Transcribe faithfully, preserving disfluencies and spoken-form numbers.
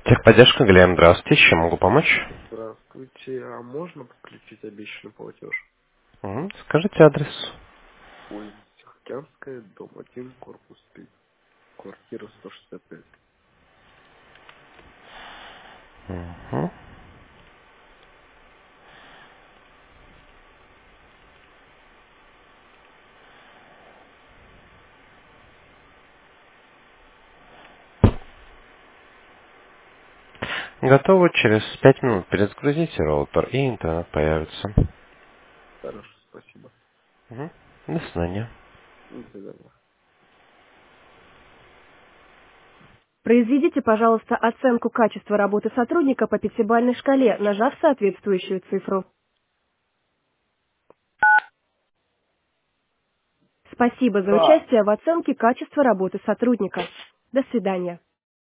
Техподдержка, Глеб, здравствуйте, чем могу помочь? Здравствуйте, а можно подключить обещанный платеж? Мгм. Скажите адрес. Улица Тихоокеанская, дом один, корпус пять, квартира сто шестьдесят пять. Мгм. Готово, через пять минут перезагрузите роутер и интернет появится. Хорошо, спасибо. Мгм. До свидания. До свидания. Произведите, пожалуйста, оценку качества работы сотрудника по пятибалльной шкале, нажав соответствующую цифру. Спасибо за Да. участие в оценке качества работы сотрудника. До свидания.